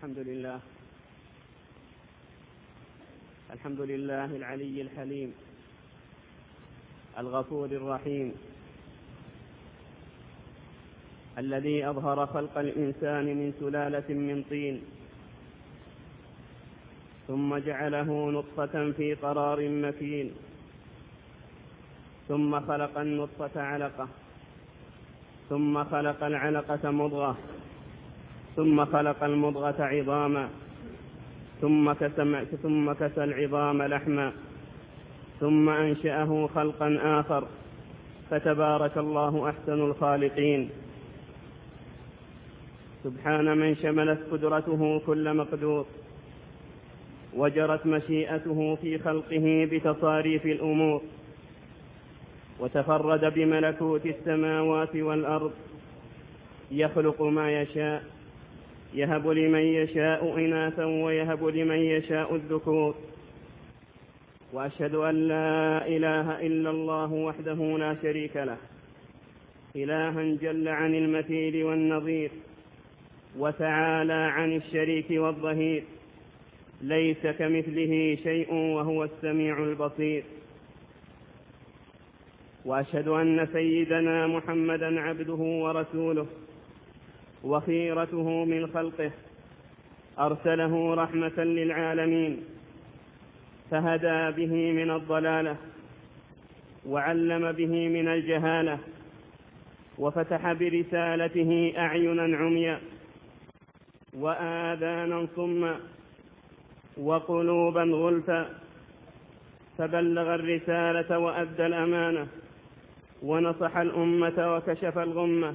الحمد لله العلي الحليم الغفور الرحيم الذي أظهر خلق الإنسان من سلالة من طين ثم جعله نطفة في قرار مكين ثم خلق النطفة علقة ثم خلق العلقة مضغة ثم خلق المضغة عظاما ثم كسى العظام لحما ثم أنشأه خلقا آخر فتبارك الله أحسن الخالقين. سبحان من شملت قدرته كل مقدور وجرت مشيئته في خلقه بتصاريف الأمور وتفرد بملكوت السماوات والأرض يخلق ما يشاء يهب لمن يشاء إناثا ويهب لمن يشاء الذكور. وأشهد أن لا إله إلا الله وحده لا شريك له إلها جل عن المثيل والنظير وتعالى عن الشريك والظهير ليس كمثله شيء وهو السميع البصير. وأشهد أن سيدنا محمدا عبده ورسوله وخيرته من خلقه أرسله رحمة للعالمين فهدى به من الضلالة وعلم به من الجهالة وفتح برسالته أعينا عميا وآذانا صما وقلوبا غلفا فبلغ الرسالة وأدى الأمانة ونصح الأمة وكشف الغمة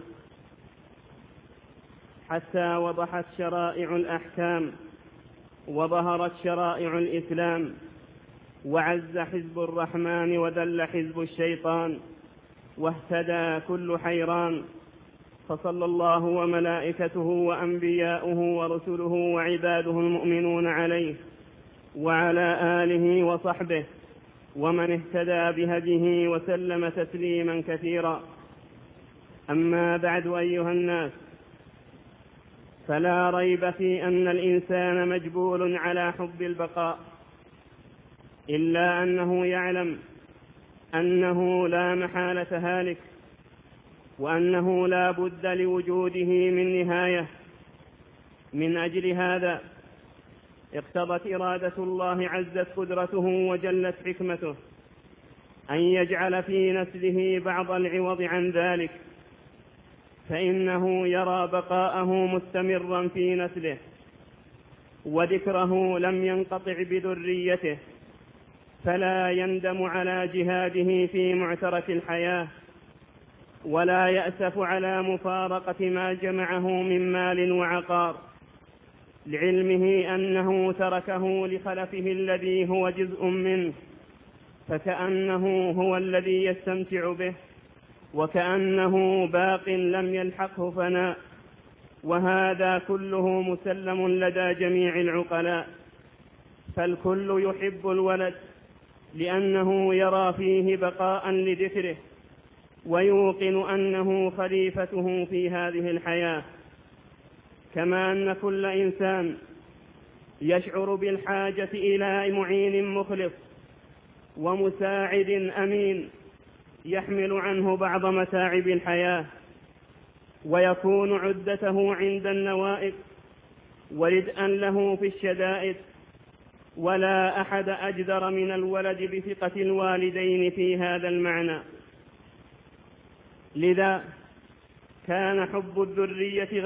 حتى وضحت شرائع الأحكام وظهرت شرائع الإسلام وعز حزب الرحمن وذل حزب الشيطان واهتدى كل حيران. فصلى الله وملائكته وأنبياؤه ورسله وعباده المؤمنون عليه وعلى آله وصحبه ومن اهتدى بهديه وسلم تسليما كثيرا. أما بعد أيها الناس، فلا ريب في أن الإنسان مجبول على حب البقاء، إلا أنه يعلم أنه لا محالة هالك وأنه لا بد لوجوده من نهاية. من أجل هذا اقتضت إرادة الله عزت قدرته وجلت حكمته أن يجعل في نسله بعض العوض عن ذلك، فإنه يرى بقاءه مستمرا في نسله وذكره لم ينقطع بذريته، فلا يندم على جهاده في معترك الحياة ولا يأسف على مفارقة ما جمعه من مال وعقار، لعلمه أنه تركه لخلفه الذي هو جزء منه، فكأنه هو الذي يستمتع به وكأنه باق لم يلحقه فناء. وهذا كله مسلم لدى جميع العقلاء، فالكل يحب الولد لأنه يرى فيه بقاء لذكره ويوقن أنه خليفته في هذه الحياة، كما أن كل إنسان يشعر بالحاجة إلى معين مخلص ومساعد أمين يحمل عنه بعض متاعب الحياة ويكون عدته عند النوائب وردءا له في الشدائد. ولا أحد أجدر من الولد بثقة الوالدين في هذا المعنى. لذا كان حب الذرية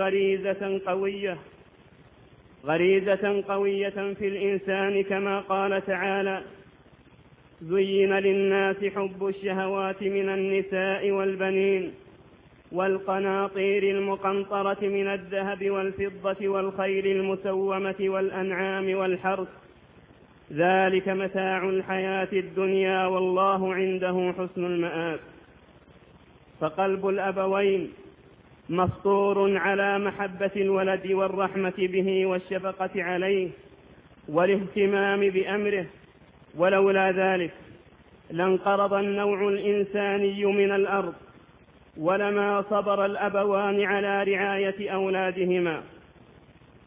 غريزة قوية في الإنسان، كما قال تعالى: زين للناس حب الشهوات من النساء والبنين والقناطير المقنطرة من الذهب والفضة والخيل المسومة والأنعام والحرث، ذلك متاع الحياة الدنيا والله عنده حسن المآب. فقلب الأبوين مفطور على محبة الولد والرحمة به والشفقة عليه والاهتمام بأمره، ولولا ذلك لانقرض النوع الإنساني من الأرض ولما صبر الأبوان على رعاية أولادهما.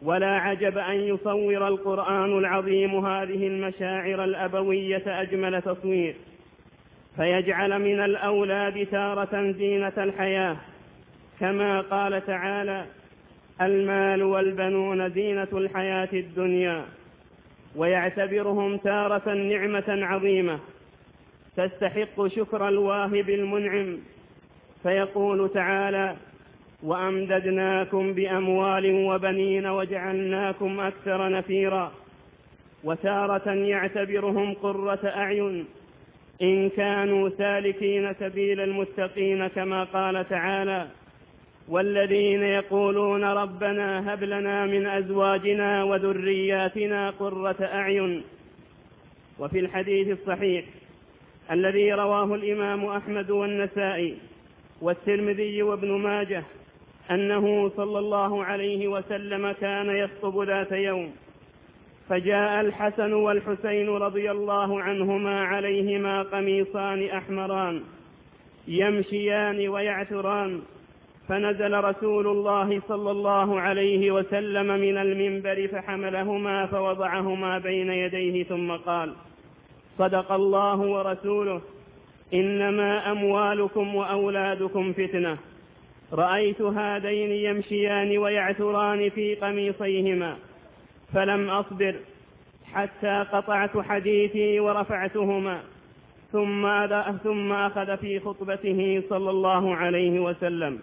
ولا عجب أن يصور القرآن العظيم هذه المشاعر الأبوية أجمل تصوير، فيجعل من الأولاد تارة زينة الحياة، كما قال تعالى: المال والبنون زينة الحياة الدنيا، ويعتبرهم تارة نعمة عظيمة تستحق شكر الواهب المنعم، فيقول تعالى: وأمددناكم بأموال وبنين وجعلناكم أكثر نفيرا. وتارة يعتبرهم قرة أعين إن كانوا سالكين سبيل المتقين، كما قال تعالى: والذين يقولون ربنا هب لنا من أزواجنا وذرياتنا قرة أعين. وفي الحديث الصحيح الذي رواه الإمام أحمد والنسائي والترمذي وابن ماجه أنه صلى الله عليه وسلم كان يخطب ذات يوم، فجاء الحسن والحسين رضي الله عنهما عليهما قميصان أحمران يمشيان ويعثران، فنزل رسول الله صلى الله عليه وسلم من المنبر فحملهما فوضعهما بين يديه ثم قال: صدق الله ورسوله، إنما أموالكم وأولادكم فتنة. رأيت هذين يمشيان ويعثران في قميصيهما فلم أصبر حتى قطعت حديثي ورفعتهما. ثم أخذ في خطبته صلى الله عليه وسلم: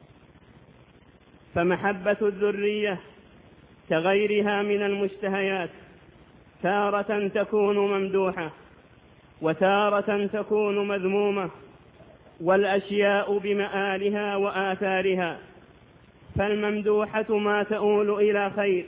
فمحبة الذرية كغيرها من المشتهيات، تارة تكون ممدوحة وتارة تكون مذمومة، والأشياء بمآلها وآثارها، فالممدوحة ما تؤول إلى خير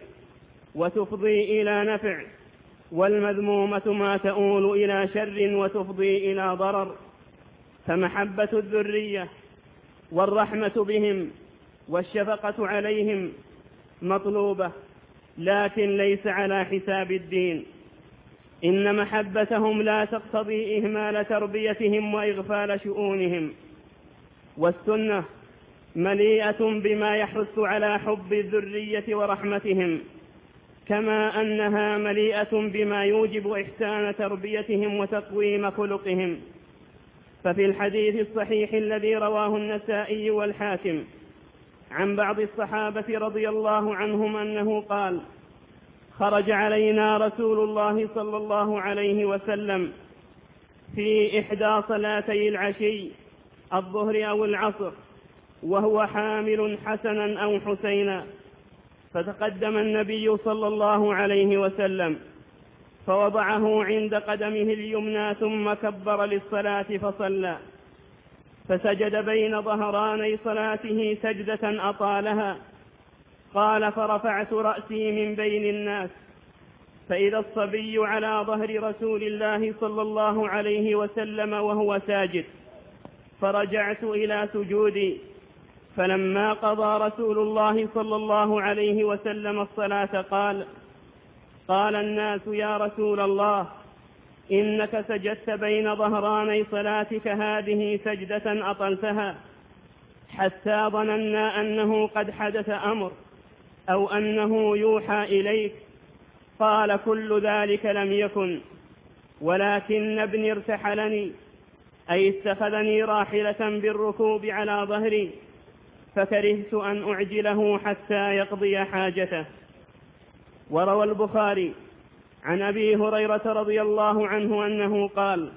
وتفضي إلى نفع، والمذمومة ما تؤول إلى شر وتفضي إلى ضرر. فمحبة الذرية والرحمة بهم والشفقة عليهم مطلوبة، لكن ليس على حساب الدين. إن محبتهم لا تقتضي إهمال تربيتهم وإغفال شؤونهم، والسنة مليئة بما يحث على حب الذرية ورحمتهم، كما أنها مليئة بما يوجب إحسان تربيتهم وتقويم خلقهم. ففي الحديث الصحيح الذي رواه النسائي والحاكم عن بعض الصحابة رضي الله عنهم أنه قال: خرج علينا رسول الله صلى الله عليه وسلم في إحدى صلاتي العشي الظهر أو العصر، وهو حامل حسنا أو حسينا، فتقدم النبي صلى الله عليه وسلم فوضعه عند قدمه اليمنى ثم كبر للصلاة فصلى، فسجد بين ظهراني صلاته سجدة أطالها. قال: فرفعت رأسي من بين الناس فإذا الصبي على ظهر رسول الله صلى الله عليه وسلم وهو ساجد، فرجعت إلى سجودي. فلما قضى رسول الله صلى الله عليه وسلم الصلاة قال الناس: يا رسول الله، إنك سجدت بين ظهراني صلاتك هذه سجدة أطلتها، حتى ظننا أنه قد حدث أمر أو أنه يوحى إليك. قال: كل ذلك لم يكن، ولكن ابني ارتحلني، أي اتخذني راحلة بالركوب على ظهري، فكرهت أن أعجله حتى يقضي حاجته. وروى البخاري عن أبي هريرة رضي الله عنه أنه قال: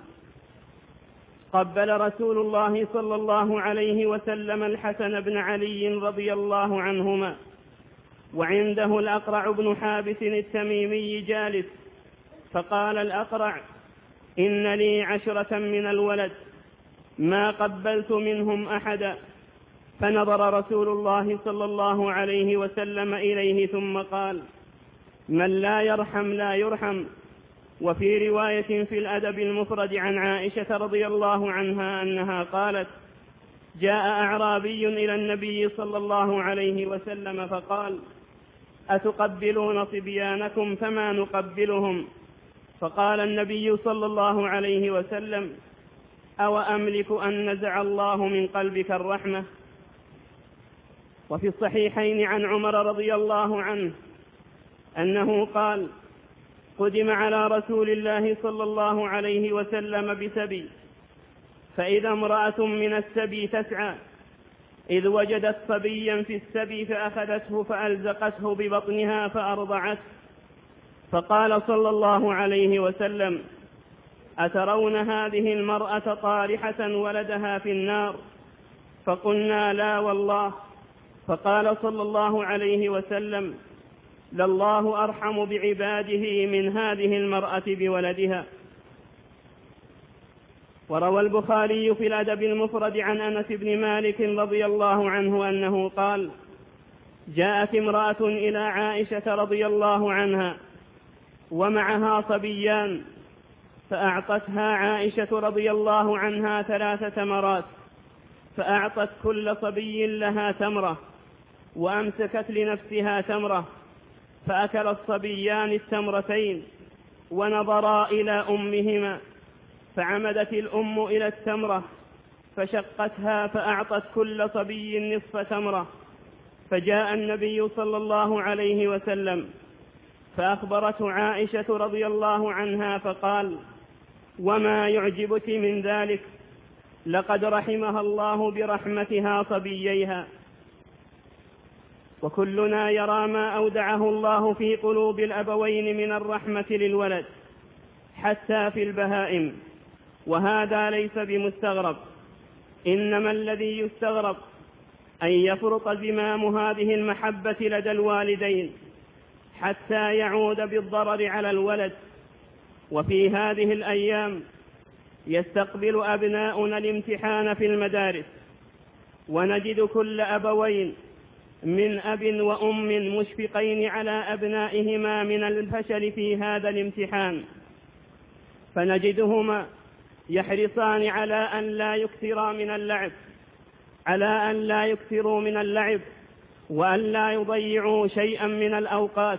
قبل رسول الله صلى الله عليه وسلم الحسن بن علي رضي الله عنهما، وعنده الأقرع بن حابس التميمي جالس، فقال الأقرع: إن لي 10 من الولد ما قبلت منهم أحدا. فنظر رسول الله صلى الله عليه وسلم إليه ثم قال: من لا يرحم لا يرحم. وفي رواية في الأدب المفرد عن عائشة رضي الله عنها أنها قالت: جاء أعرابي إلى النبي صلى الله عليه وسلم فقال: أتقبلون صبيانكم؟ فما نقبلهم. فقال النبي صلى الله عليه وسلم: أو أملك أن نزع الله من قلبك الرحمة. وفي الصحيحين عن عمر رضي الله عنه أنه قال: قدم على رسول الله صلى الله عليه وسلم بسبي، فإذا امرأة من السبي تسعى، إذ وجدت صبيا في السبي فأخذته فألزقته ببطنها فأرضعته، فقال صلى الله عليه وسلم: أترون هذه المرأة طارحة ولدها في النار؟ فقلنا: لا والله. فقال صلى الله عليه وسلم: لله أرحم بعباده من هذه المرأة بولدها. وروى البخاري في الأدب المفرد عن أنس بن مالك رضي الله عنه أنه قال: جاءت امرأة إلى عائشة رضي الله عنها ومعها صبيان، فأعطتها عائشة رضي الله عنها 3 تمرات، فأعطت كل صبي لها تمرة، وأمسكت لنفسها تمرة، فأكل الصبيان التمرتين ونظرا إلى أمهما، فعمدت الأم إلى التمرة فشقتها فأعطت كل صبي نصف تمرة، فجاء النبي صلى الله عليه وسلم فأخبرته عائشة رضي الله عنها فقال: وما يعجبك من ذلك؟ لقد رحمها الله برحمتها صبييها. وكلنا يرى ما أودعه الله في قلوب الأبوين من الرحمة للولد حتى في البهائم، وهذا ليس بمستغرب، إنما الذي يستغرب أن يفرط زمام هذه المحبة لدى الوالدين حتى يعود بالضرر على الولد. وفي هذه الأيام يستقبل أبناؤنا الامتحان في المدارس، ونجد كل أبوين من أب وأم مشفقين على أبنائهما من الفشل في هذا الامتحان، فنجدهما يحرصان على أن لا يكثروا من اللعب وأن لا يضيعوا شيئا من الأوقات.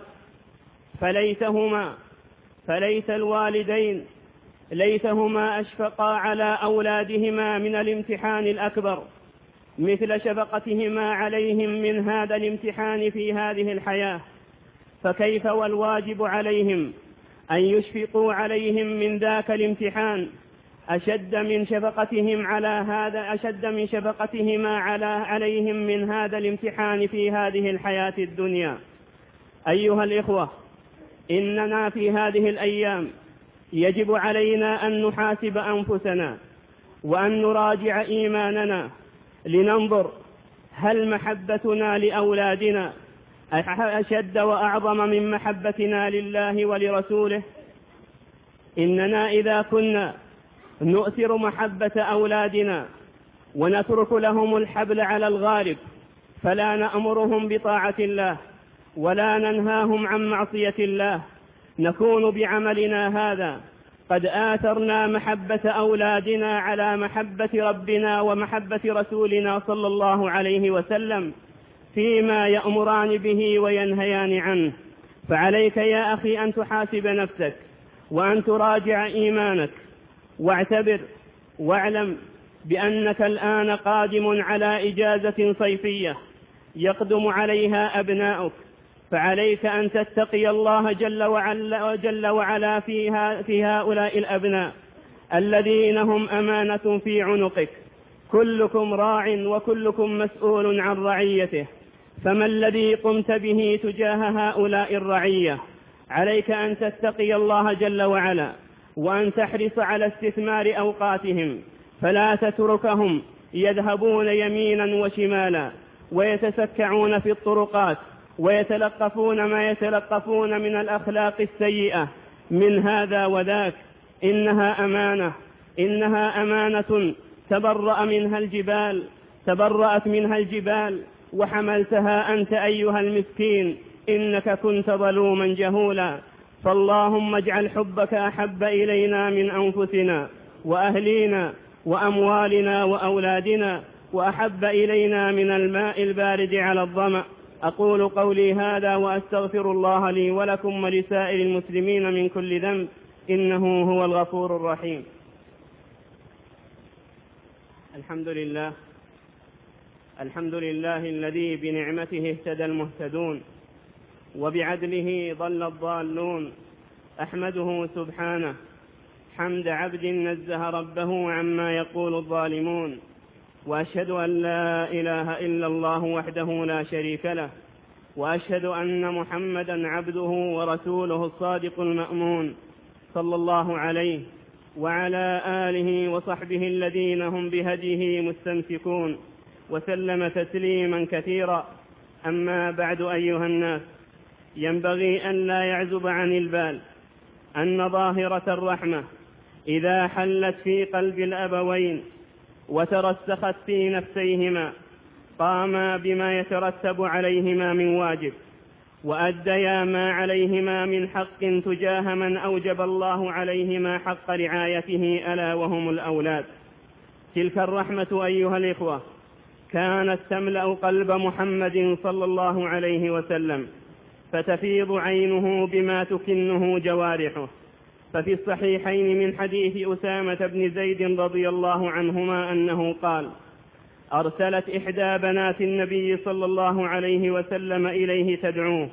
فليت الوالدين ليتهما أشفقا على أولادهما من الامتحان الأكبر مثل شفقتهما عليهم من هذا الامتحان في هذه الحياة، فكيف والواجب عليهم أن يشفقوا عليهم من ذاك الامتحان أشد من شفقتهما عليهم من هذا الامتحان في هذه الحياة الدنيا. أيها الإخوة، إننا في هذه الأيام يجب علينا أن نحاسب أنفسنا وأن نراجع إيماننا لننظر هل محبتنا لأولادنا أشد وأعظم من محبتنا لله ولرسوله. إننا إذا كنا نؤثر محبة أولادنا ونترك لهم الحبل على الغارب فلا نأمرهم بطاعة الله ولا ننهاهم عن معصية الله، نكون بعملنا هذا قد آثرنا محبة أولادنا على محبة ربنا ومحبة رسولنا صلى الله عليه وسلم فيما يأمران به وينهيان عنه. فعليك يا أخي أن تحاسب نفسك وأن تراجع إيمانك، واعتبر واعلم بأنك الآن قادم على إجازة صيفية يقدم عليها أبناؤك، فعليك أن تتقي الله جل وعلا في هؤلاء الأبناء الذين هم أمانة في عنقك. كلكم راع وكلكم مسؤول عن رعيته، فما الذي قمت به تجاه هؤلاء الرعية؟ عليك أن تتقي الله جل وعلا وأن تحرص على استثمار أوقاتهم، فلا تتركهم يذهبون يمينا وشمالا ويتسكعون في الطرقات ويتلقفون ما يتلقفون من الأخلاق السيئة من هذا وذاك. إنها أمانة تبرأت منها الجبال وحملتها أنت أيها المسكين، إنك كنت ظلوما جهولا. فاللهم اجعل حبك أحب إلينا من أنفسنا وأهلينا وأموالنا وأولادنا، وأحب إلينا من الماء البارد على الظمأ. أقول قولي هذا وأستغفر الله لي ولكم ولسائر المسلمين من كل ذنب، إنه هو الغفور الرحيم. الحمد لله الذي بنعمته اهتدى المهتدون، وبعدله ضل الضالون. أحمده سبحانه حمد عبد نزه ربه عما يقول الظالمون، وأشهد أن لا إله إلا الله وحده لا شريك له، وأشهد أن محمدا عبده ورسوله الصادق المأمون، صلى الله عليه وعلى آله وصحبه الذين هم بهديه مستمسكون، وسلم تسليما كثيرا. أما بعد، أيها الناس، ينبغي أن لا يعزب عن البال أن ظاهرة الرحمة إذا حلت في قلب الأبوين وترسخت في نفسيهما قاما بما يترتب عليهما من واجب، وأديا ما عليهما من حق تجاه من أوجب الله عليهما حق رعايته، ألا وهم الأولاد. تلك الرحمة أيها الإخوة كانت تملأ قلب محمد صلى الله عليه وسلم، فتفيض عينه بما تكنه جوارحه. ففي الصحيحين من حديث أسامة بن زيد رضي الله عنهما أنه قال: أرسلت إحدى بنات النبي صلى الله عليه وسلم إليه تدعوه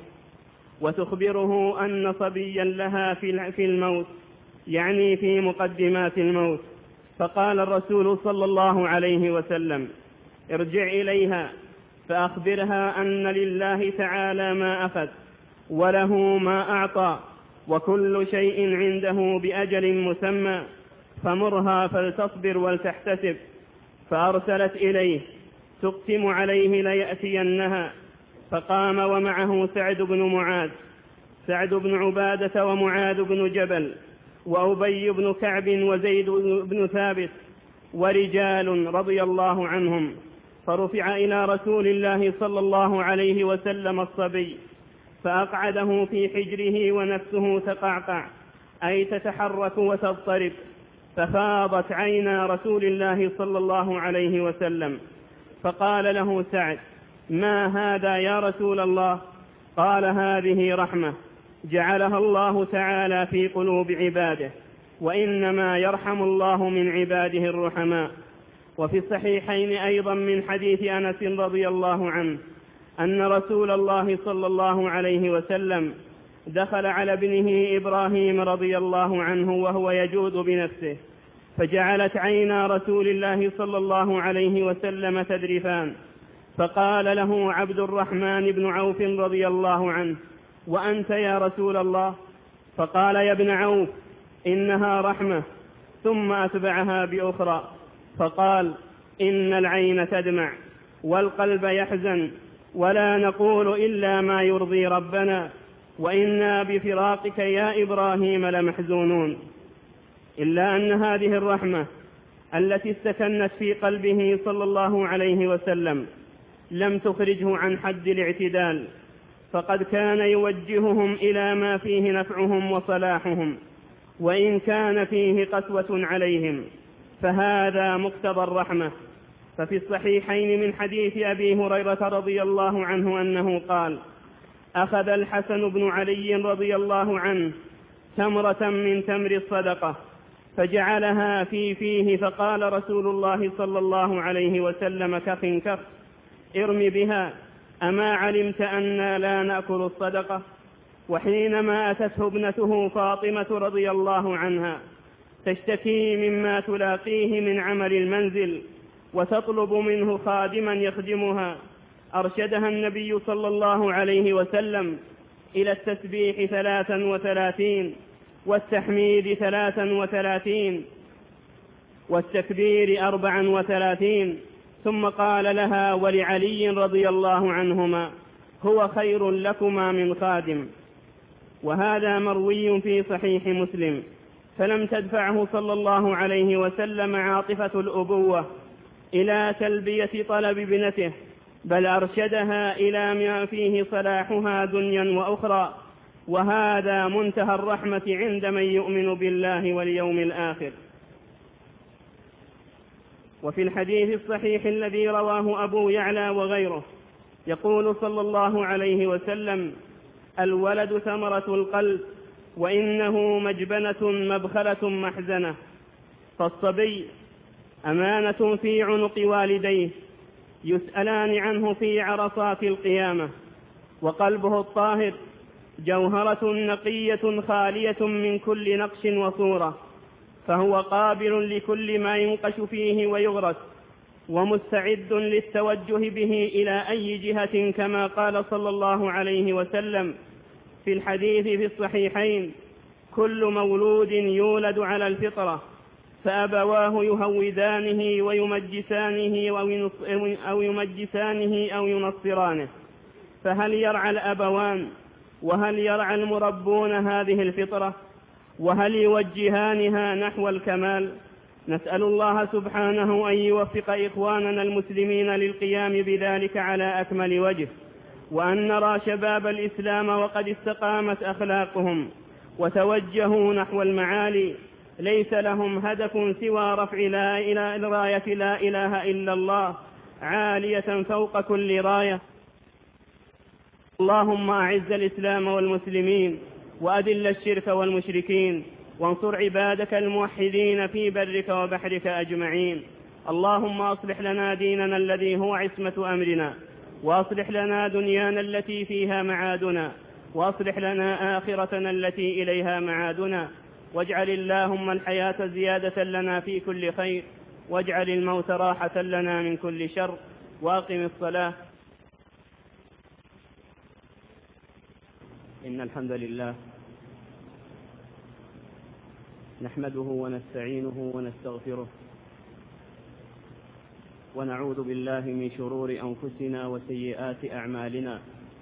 وتخبره أن صبيا لها في الموت، يعني في مقدمات الموت. فقال الرسول صلى الله عليه وسلم: ارجع إليها فأخبرها أن لله تعالى ما أخذ وله ما أعطى، وكل شيء عنده بأجل مسمى، فمرها فلتصبر ولتحتسب. فأرسلت إليه تقسم عليه ليأتينها، فقام ومعه سعد بن معاذ، سعد بن عبادة ومعاذ بن جبل وأبي بن كعب وزيد بن ثابت ورجال رضي الله عنهم. فرفع إلى رسول الله صلى الله عليه وسلم الصبي فأقعده في حجره ونفسه تقعقع، أي تتحرك وتضطرب. ففاضت عينا رسول الله صلى الله عليه وسلم، فقال له سعد: ما هذا يا رسول الله؟ قال: هذه رحمة جعلها الله تعالى في قلوب عباده، وإنما يرحم الله من عباده الرحماء. وفي الصحيحين أيضا من حديث أنس رضي الله عنه أن رسول الله صلى الله عليه وسلم دخل على ابنه إبراهيم رضي الله عنه وهو يجود بنفسه، فجعلت عينا رسول الله صلى الله عليه وسلم تذرفان. فقال له عبد الرحمن بن عوف رضي الله عنه: وأنت يا رسول الله؟ فقال: يا ابن عوف، إنها رحمة. ثم أتبعها بأخرى فقال: إن العين تدمع والقلب يحزن، ولا نقول إلا ما يرضي ربنا، وإنا بفراقك يا إبراهيم لمحزونون. إلا أن هذه الرحمة التي استكنت في قلبه صلى الله عليه وسلم لم تخرجه عن حد الاعتدال، فقد كان يوجههم إلى ما فيه نفعهم وصلاحهم، وإن كان فيه قسوة عليهم، فهذا مقتضى الرحمة. ففي الصحيحين من حديث أبي هريرة رضي الله عنه أنه قال: أخذ الحسن بن علي رضي الله عنه تمرة من تمر الصدقة فجعلها في فيه، فقال رسول الله صلى الله عليه وسلم: كف كف، ارم بها، أما علمت أننا لا نأكل الصدقة؟ وحينما أتته ابنته فاطمة رضي الله عنها تشتكي مما تلاقيه من عمل المنزل وتطلب منه خادما يخدمها، أرشدها النبي صلى الله عليه وسلم إلى التسبيح 33 والتحميد 33 والتكبير 34، ثم قال لها ولعلي رضي الله عنهما: هو خير لكما من خادم. وهذا مروي في صحيح مسلم. فلم تدفعه صلى الله عليه وسلم عاطفة الأبوة إلى تلبية طلب ابنته، بل أرشدها إلى ما فيه صلاحها دنيا وأخرى، وهذا منتهى الرحمة عند من يؤمن بالله واليوم الآخر. وفي الحديث الصحيح الذي رواه أبو يعلى وغيره يقول صلى الله عليه وسلم: الولد ثمرة القلب، وإنه مجبنة مبخلة محزنة. فالصبي أمانة في عنق والديه يسألان عنه في عرصات القيامة، وقلبه الطاهر جوهرة نقية خالية من كل نقش وصورة، فهو قابل لكل ما ينقش فيه ويغرس، ومستعد للتوجه به إلى أي جهة، كما قال صلى الله عليه وسلم في الحديث في الصحيحين: كل مولود يولد على الفطرة، فأبواه يهودانه ويمجسانه أو ينصرانه. فهل يرعى الأبوان وهل يرعى المربون هذه الفطرة؟ وهل يوجهانها نحو الكمال؟ نسأل الله سبحانه أن يوفق إخواننا المسلمين للقيام بذلك على أكمل وجه، وأن نرى شباب الإسلام وقد استقامت أخلاقهم وتوجهوا نحو المعالي، ليس لهم هدف سوى رفع راية لا إله إلا الله عالية فوق كل راية. اللهم أعز الإسلام والمسلمين، وأذل الشرك والمشركين، وانصر عبادك الموحدين في برك وبحرك أجمعين. اللهم أصلح لنا ديننا الذي هو عصمة أمرنا، وأصلح لنا دنيانا التي فيها معادنا، وأصلح لنا آخرتنا التي إليها معادنا، واجعل اللهم الحياة زيادة لنا في كل خير، واجعل الموت راحة لنا من كل شر، وأقم الصلاة. إن الحمد لله نحمده ونستعينه ونستغفره، ونعوذ بالله من شرور أنفسنا وسيئات أعمالنا.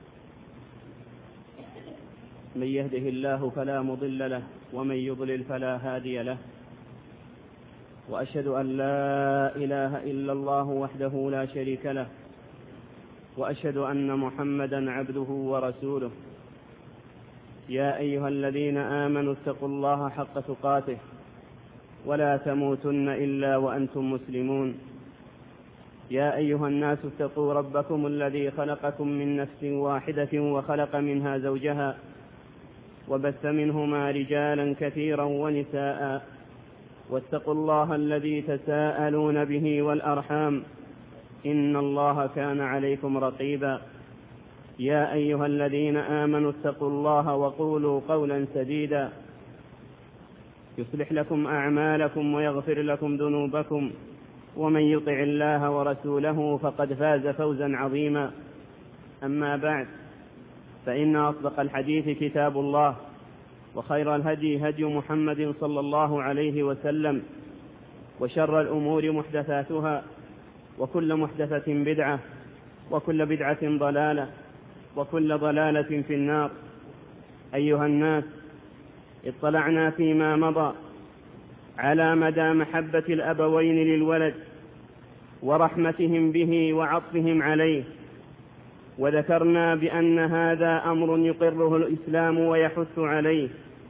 من يهده الله فلا مضل له، ومن يضلل فلا هادي له، وأشهد أن لا إله إلا الله وحده لا شريك له، وأشهد أن محمدا عبده ورسوله. يا أيها الذين آمنوا اتقوا الله حق تقاته، ولا تموتن إلا وأنتم مسلمون. يا أيها الناس اتقوا ربكم الذي خلقكم من نفس واحدة، وخلق منها زوجها، وبث منهما رجالا كثيرا ونساء، واتقوا الله الذي تساءلون به والأرحام، إن الله كان عليكم رقيبا. يا أيها الذين آمنوا اتقوا الله وقولوا قولا سديدا، يصلح لكم أعمالكم ويغفر لكم ذنوبكم، ومن يطع الله ورسوله فقد فاز فوزا عظيما. أما بعد، فإن أصدق الحديث كتاب الله، وخير الهدي هدي محمد صلى الله عليه وسلم، وشر الأمور محدثاتها، وكل محدثة بدعة، وكل بدعة ضلالة، وكل ضلالة في النار. أيها الناس، اطلعنا فيما مضى على مدى محبة الأبوين للولد ورحمتهم به وعطفهم عليه، وذكرنا بأن هذا أمر يقره الإسلام ويحث عليه،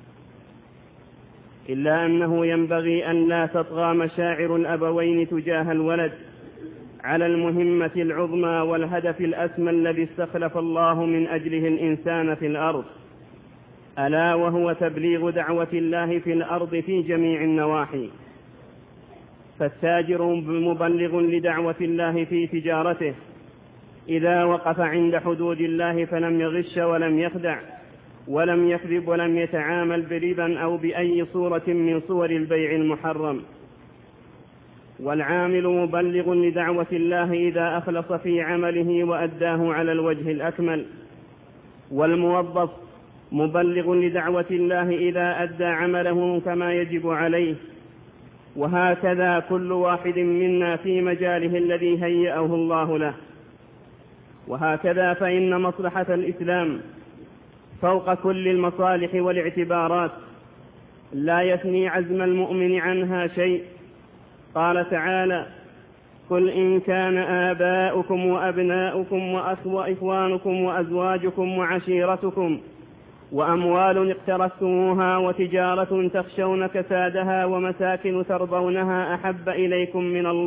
إلا أنه ينبغي أن لا تطغى مشاعر الأبوين تجاه الولد على المهمة العظمى والهدف الأسمى الذي استخلف الله من أجله الإنسان في الأرض، ألا وهو تبليغ دعوة الله في الأرض في جميع النواحي. فالتاجر مبلغ لدعوة الله في تجارته إذا وقف عند حدود الله، فلم يغش ولم يخدع ولم يكذب ولم يتعامل بربا أو بأي صورة من صور البيع المحرم. والعامل مبلغ لدعوة الله إذا أخلص في عمله وأداه على الوجه الأكمل، والموظف مبلغ لدعوة الله إذا أدى عمله كما يجب عليه، وهكذا كل واحد منا في مجاله الذي هيأه الله له. وهكذا فإن مصلحة الإسلام فوق كل المصالح والاعتبارات، لا يثني عزم المؤمن عنها شيء. قال تعالى: قل إن كان آباؤكم وأبناؤكم وإخوانكم وأزواجكم وعشيرتكم وأموال اقترفتموها وتجارة تخشون كسادها ومساكن ترضونها أحب إليكم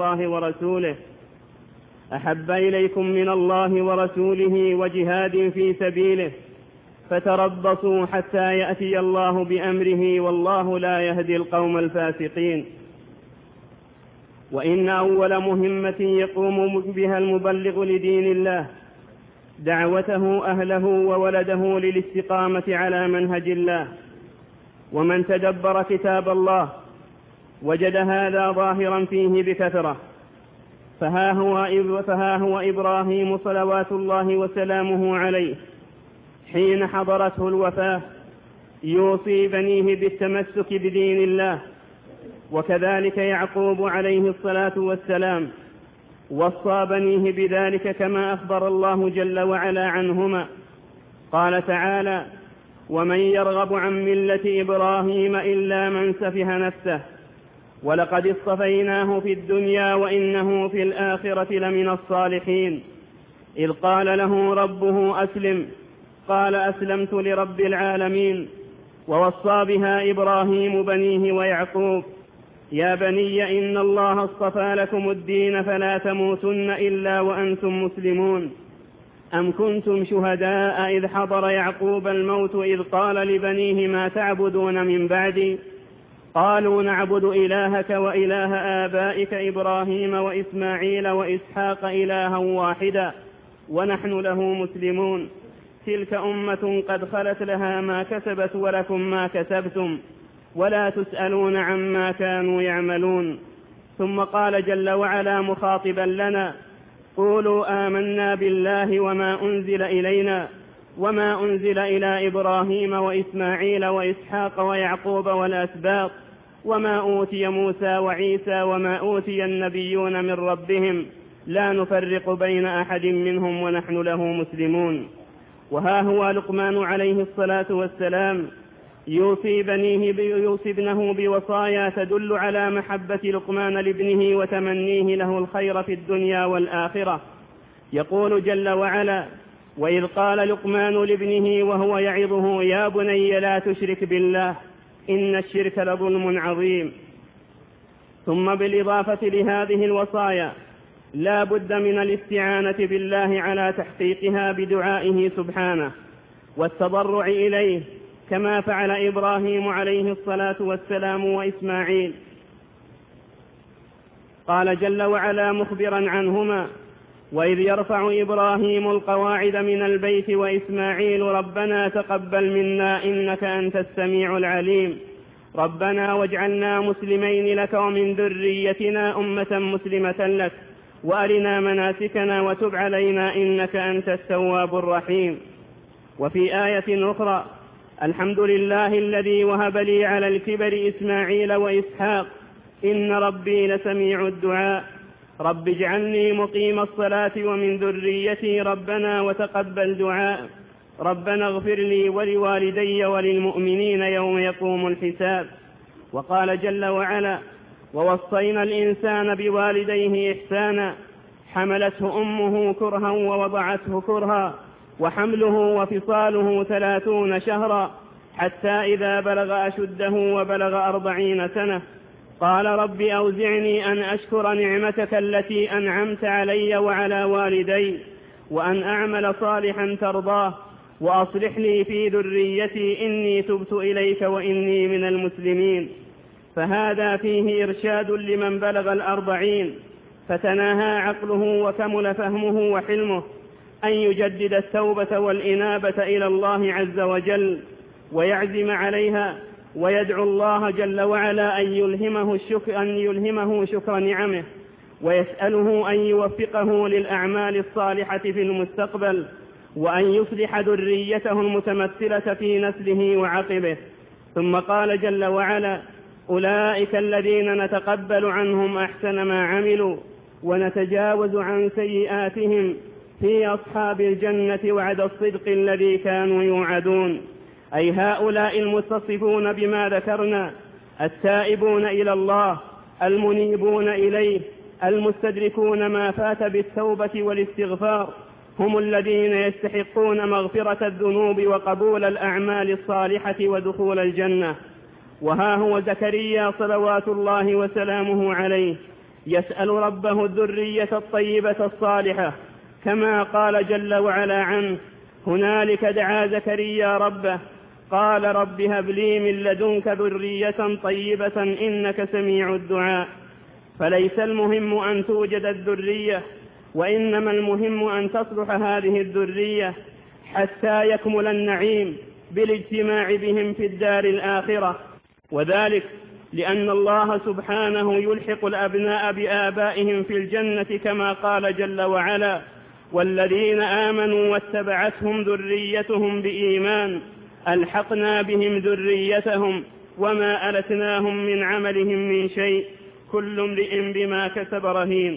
من الله ورسوله وجهاد في سبيله فتربصوا حتى يأتي الله بأمره والله لا يهدي القوم الفاسقين. وإن أول مهمة يقوم بها المبلغ لدين الله دعوته أهله وولده للاستقامة على منهج الله. ومن تدبر كتاب الله وجد هذا ظاهرا فيه بكثرة. فها هو إبراهيم صلوات الله وسلامه عليه حين حضرته الوفاة يوصي بنيه بالتمسك بدين الله، وكذلك يعقوب عليه الصلاة والسلام وصى بنيه بذلك كما أخبر الله جل وعلا عنهما. قال تعالى: ومن يرغب عن ملة إبراهيم إلا من سفه نفسه ولقد اصطفيناه في الدنيا وإنه في الآخرة لمن الصالحين. إذ قال له ربه أسلم قال أسلمت لرب العالمين. ووصى بها إبراهيم بنيه ويعقوب: يا بني إن الله اصطفى لكم الدين فلا تموتن إلا وأنتم مسلمون. أم كنتم شهداء إذ حضر يعقوب الموت إذ قال لبنيه ما تعبدون من بعدي قالوا نعبد إلهك وإله آبائك إبراهيم وإسماعيل وإسحاق إلها واحدا ونحن له مسلمون. تلك أمة قد خلت لها ما كسبت ولكم ما كسبتم ولا تسألون عما كانوا يعملون. ثم قال جل وعلا مخاطبا لنا: قولوا آمنا بالله وما أنزل إلينا وما أنزل إلى إبراهيم وإسماعيل وإسحاق ويعقوب والأسباط وما أوتي موسى وعيسى وما أوتي النبيون من ربهم لا نفرق بين أحد منهم ونحن له مسلمون. وها هو لقمان عليه الصلاة والسلام يوصي ابنه بوصايا تدل على محبة لقمان لابنه وتمنيه له الخير في الدنيا والآخرة. يقول جل وعلا: وإذ قال لقمان لابنه وهو يعظه يا بني لا تشرك بالله إن الشرك لظلم عظيم. ثم بالإضافة لهذه الوصايا لا بد من الاستعانة بالله على تحقيقها بدعائه سبحانه والتضرع إليه كما فعل إبراهيم عليه الصلاة والسلام وإسماعيل. قال جل وعلا مخبرا عنهما: وإذ يرفع إبراهيم القواعد من البيت وإسماعيل ربنا تقبل منا إنك أنت السميع العليم ربنا واجعلنا مسلمين لك ومن ذريتنا أمة مسلمة لك وأرنا مناسكنا وتب علينا إنك أنت التواب الرحيم. وفي آية أخرى: الحمد لله الذي وهب لي على الكبر إسماعيل وإسحاق إن ربي لسميع الدعاء رب اجعلني مقيم الصلاة ومن ذريتي ربنا وتقبل دعاء ربنا اغفر لي ولوالدي وللمؤمنين يوم يقوم الحساب. وقال جل وعلا: ووصينا الإنسان بوالديه إحسانا حملته أمه كرها ووضعته كرها وحمله وفصاله 30 شهرا حتى إذا بلغ أشده وبلغ 40 سنة قال رب أوزعني أن أشكر نعمتك التي أنعمت علي وعلى والدي وأن أعمل صالحا ترضاه وأصلح لي في ذريتي إني تبت إليك وإني من المسلمين. فهذا فيه إرشاد لمن بلغ 40 فتناهى عقله وكمل فهمه وحلمه أن يجدد التوبة والإنابة إلى الله عز وجل ويعزم عليها ويدعو الله جل وعلا أن يلهمه شكر نعمه ويسأله أن يوفقه للأعمال الصالحة في المستقبل وأن يصلح ذريته المتمثلة في نسله وعقبه. ثم قال جل وعلا: أولئك الذين نتقبل عنهم أحسن ما عملوا ونتجاوز عن سيئاتهم في أصحاب الجنة وعد الصدق الذي كانوا يوعدون. أي هؤلاء المتصفون بما ذكرنا التائبون إلى الله المنيبون إليه المستدركون ما فات بالتوبة والاستغفار هم الذين يستحقون مغفرة الذنوب وقبول الأعمال الصالحة ودخول الجنة. وها هو زكريا صلوات الله وسلامه عليه يسأل ربه الذرية الطيبة الصالحة كما قال جل وعلا عنه: هنالك دعا زكريا ربه قال رب هب لي من لدنك ذرية طيبة إنك سميع الدعاء. فليس المهم أن توجد الذرية وإنما المهم أن تصلح هذه الذرية حتى يكمل النعيم بالاجتماع بهم في الدار الآخرة، وذلك لأن الله سبحانه يلحق الأبناء بآبائهم في الجنة كما قال جل وعلا: والذين آمنوا واتبعتهم ذريتهم بإيمان ألحقنا بهم ذريتهم وما ألتناهم من عملهم من شيء كل امرئ بما كسب رهين.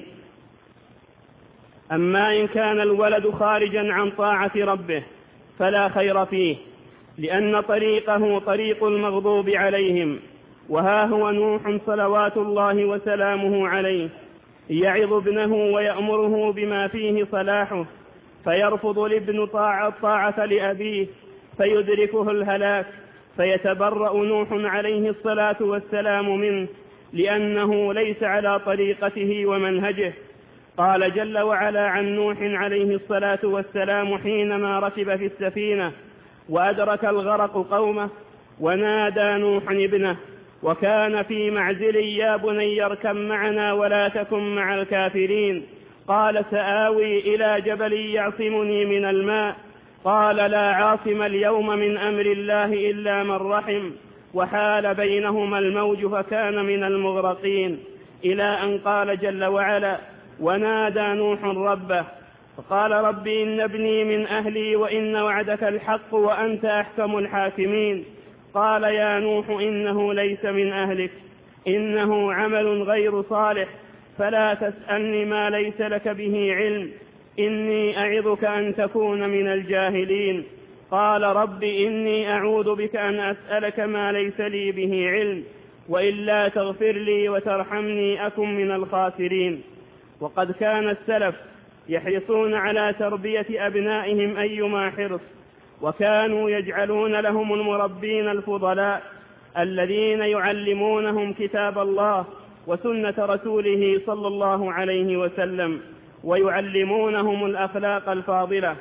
أما إن كان الولد خارجا عن طاعة ربه فلا خير فيه، لأن طريقه طريق المغضوب عليهم. وها هو نوح صلوات الله وسلامه عليه يعظ ابنه ويأمره بما فيه صلاحه، فيرفض الابن الطاعة لأبيه فيدركه الهلاك، فيتبرأ نوح عليه الصلاة والسلام منه لأنه ليس على طريقته ومنهجه. قال جل وعلا عن نوح عليه الصلاة والسلام حينما ركب في السفينة وأدرك الغرق قومه: ونادى نوح ابنه وكان في معزل: يا بني اركب معنا ولا تكن مع الكافرين. قال: سآوي إلى جبل يعصمني من الماء. قال: لا عاصم اليوم من أمر الله إلا من رحم، وحال بينهما الموج فكان من المغرقين، إلى أن قال جل وعلا: ونادى نوح ربه فقال: رب إن ابني من أهلي وإن وعدك الحق وأنت أحكم الحاكمين. قال: يا نوح إنه ليس من أهلك، إنه عمل غير صالح، فلا تسألني ما ليس لك به علم، إني أعظك أن تكون من الجاهلين. قال: رب إني أعوذ بك أن أسألك ما ليس لي به علم، وإلا تغفر لي وترحمني أكن من الخاسرين. وقد كان السلف يحرصون على تربية أبنائهم أيما حرص، وكانوا يجعلون لهم المربين الفضلاء الذين يعلمونهم كتاب الله وسنة رسوله صلى الله عليه وسلم، ويعلمونهم الأخلاق الفاضلة.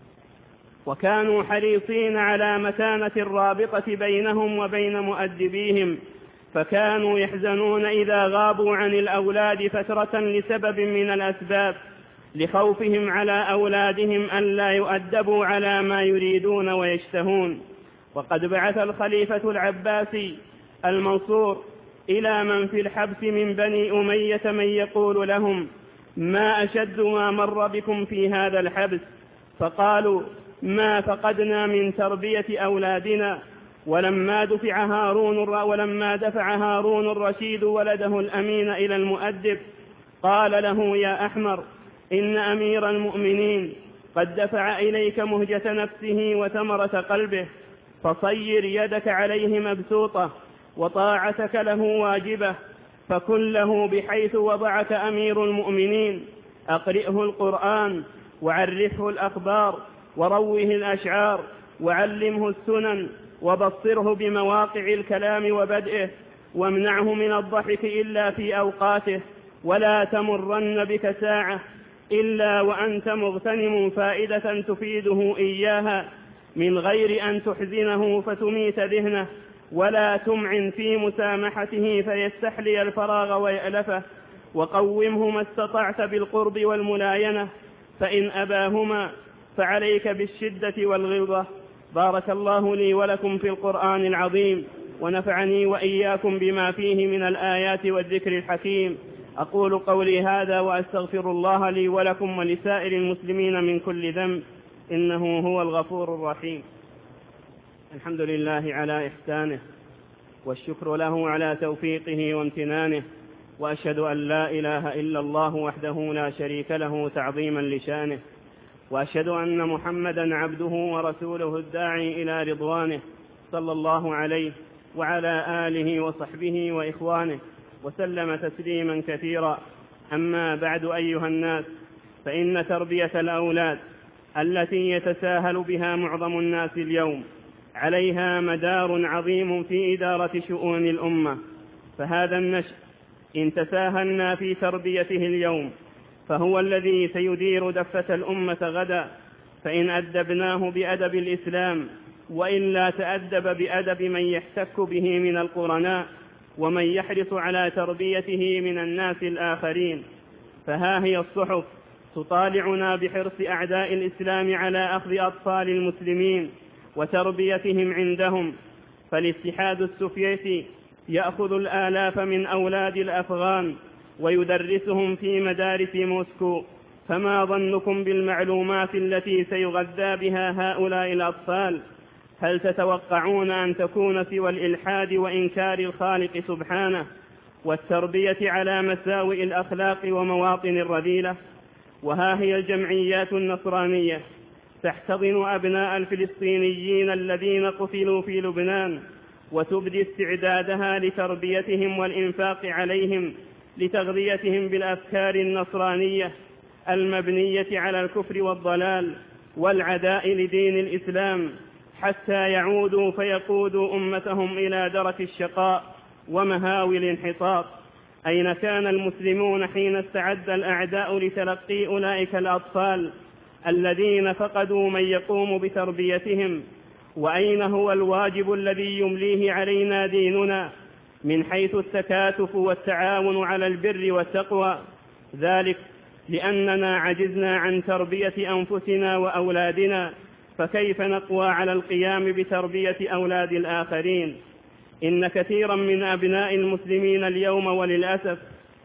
وكانوا حريصين على متانة الرابطة بينهم وبين مؤدبيهم، فكانوا يحزنون إذا غابوا عن الأولاد فترة لسبب من الأسباب، لخوفهم على أولادهم أن لا يؤدبوا على ما يريدون ويشتهون. وقد بعث الخليفة العباسي المنصور إلى من في الحبس من بني أمية من يقول لهم: ما أشد ما مر بكم في هذا الحبس؟ فقالوا: ما فقدنا من تربية أولادنا. ولما دفع هارون الرشيد ولده الأمين إلى المؤدب قال له: يا أحمر، إن أمير المؤمنين قد دفع إليك مهجة نفسه وثمرة قلبه، فصير يدك عليه مبسوطة وطاعتك له واجبة، فكن له بحيث وضعك أمير المؤمنين، أقرئه القرآن وعرفه الأخبار وروه الأشعار وعلمه السنن وبصره بمواقع الكلام وبدئه، وامنعه من الضحك إلا في أوقاته، ولا تمرن بك ساعة إلا وأنت مغتنم فائدة تفيده إياها من غير أن تحزنه فتميت ذهنه، ولا تمعن في مسامحته فيستحلي الفراغ ويألفه، وقومه ما استطعت بالقرب والملاينة، فإن أباهما فعليك بالشدة والغلظة. بارك الله لي ولكم في القرآن العظيم، ونفعني وإياكم بما فيه من الآيات والذكر الحكيم. أقول قولي هذا وأستغفر الله لي ولكم ولسائر المسلمين من كل ذنب، إنه هو الغفور الرحيم. الحمد لله على إحسانه، والشكر له على توفيقه وامتنانه، وأشهد أن لا إله إلا الله وحده لا شريك له تعظيما لشانه، وأشهد أن محمدا عبده ورسوله الداعي إلى رضوانه، صلى الله عليه وعلى آله وصحبه وإخوانه وسلم تسليما كثيرا. أما بعد، أيها الناس، فإن تربية الأولاد التي يتساهل بها معظم الناس اليوم عليها مدار عظيم في إدارة شؤون الأمة، فهذا النشء إن تساهلنا في تربيته اليوم فهو الذي سيدير دفة الأمة غدا، فإن أدبناه بأدب الإسلام وإلا تأدب بأدب من يحتك به من القرناء ومن يحرص على تربيته من الناس الآخرين. فها هي الصحف تطالعنا بحرص أعداء الإسلام على أخذ أطفال المسلمين وتربيتهم عندهم، فالاتحاد السوفيتي يأخذ الآلاف من أولاد الأفغان ويدرسهم في مدارس موسكو، فما ظنكم بالمعلومات التي سيغذى بها هؤلاء الأطفال؟ هل تتوقعون أن تكون سوى الإلحاد وإنكار الخالق سبحانه والتربية على مساوئ الأخلاق ومواطن الرذيلة؟ وها هي الجمعيات النصرانية تحتضن أبناء الفلسطينيين الذين قتلوا في لبنان، وتبدي استعدادها لتربيتهم والإنفاق عليهم لتغذيتهم بالأفكار النصرانية المبنية على الكفر والضلال والعداء لدين الإسلام، حتى يعودوا فيقودوا أمتهم إلى درك الشقاء ومهاوي الانحطاط. أين كان المسلمون حين استعد الأعداء لتلقي أولئك الأطفال الذين فقدوا من يقوم بتربيتهم؟ وأين هو الواجب الذي يمليه علينا ديننا من حيث التكاتف والتعاون على البر والتقوى؟ ذلك لأننا عجزنا عن تربية أنفسنا وأولادنا، فكيف نقوى على القيام بتربية أولاد الآخرين؟ إن كثيرا من أبناء المسلمين اليوم وللأسف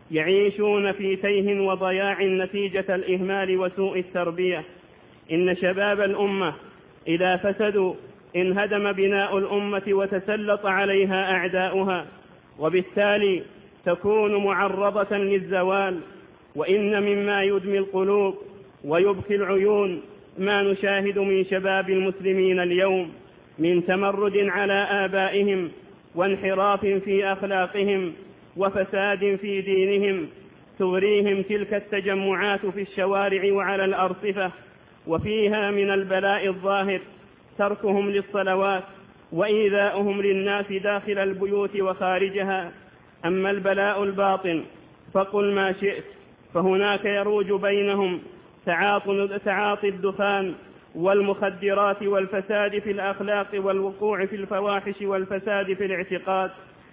يعيشون في تيه وضياع نتيجة الإهمال وسوء التربية. إن شباب الأمة إذا فسدوا انهدم بناء الأمة وتسلط عليها أعداؤها، وبالتالي تكون معرضة للزوال. وإن مما يدمي القلوب ويبكي العيون ما نشاهد من شباب المسلمين اليوم من تمرد على آبائهم وانحراف في أخلاقهم وفساد في دينهم، تغريهم تلك التجمعات في الشوارع وعلى الأرصفة، وفيها من البلاء الظاهر تركهم للصلوات وإيذاؤهم للناس داخل البيوت وخارجها. أما البلاء الباطن فقل ما شئت، فهناك يروج بينهم تعاطي الدخان والمخدرات والفساد في الأخلاق والوقوع في الفواحش والفساد في الاعتقاد،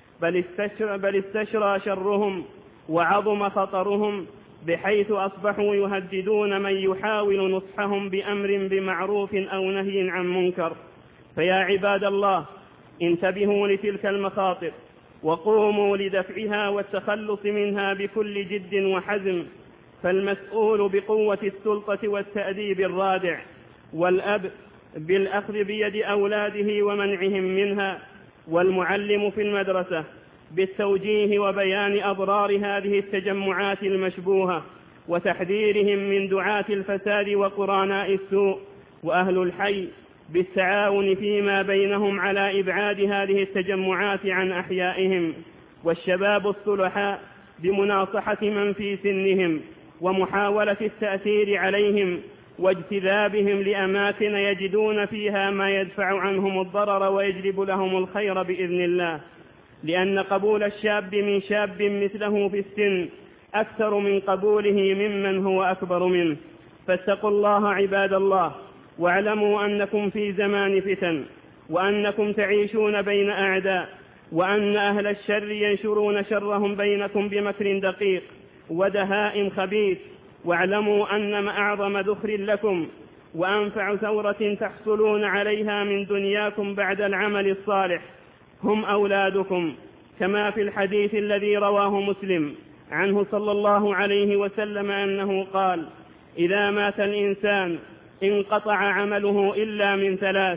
بل استشرى شرهم وعظم خطرهم، بحيث أصبحوا يهددون من يحاول نصحهم بأمر بمعروف أو نهي عن منكر. فيا عباد الله، انتبهوا لتلك المخاطر وقوموا لدفعها والتخلص منها بكل جد وحزم، فالمسؤول بقوة السلطة والتأديب الرادع، والأب بالأخذ بيد أولاده ومنعهم منها، والمعلم في المدرسة بالتوجيه وبيان أضرار هذه التجمعات المشبوهة وتحذيرهم من دعاة الفساد وقرناء السوء، وأهل الحي بالتعاون فيما بينهم على إبعاد هذه التجمعات عن أحيائهم، والشباب الصلحاء بمناصحة من في سنهم ومحاولة التأثير عليهم واجتذابهم لأماكن يجدون فيها ما يدفع عنهم الضرر ويجلب لهم الخير بإذن الله، لأن قبول الشاب من شاب مثله في السن أكثر من قبوله ممن هو أكبر منه. فاتقوا الله عباد الله، واعلموا أنكم في زمان فتن، وأنكم تعيشون بين أعداء، وأن أهل الشر ينشرون شرهم بينكم بمكر دقيق ودهاء خبيث. واعلموا أن ما أعظم ذخر لكم وأنفع ثورة تحصلون عليها من دنياكم بعد العمل الصالح هم أولادكم، كما في الحديث الذي رواه مسلم عنه صلى الله عليه وسلم أنه قال: إذا مات الإنسان انقطع عمله إلا من ثلاث: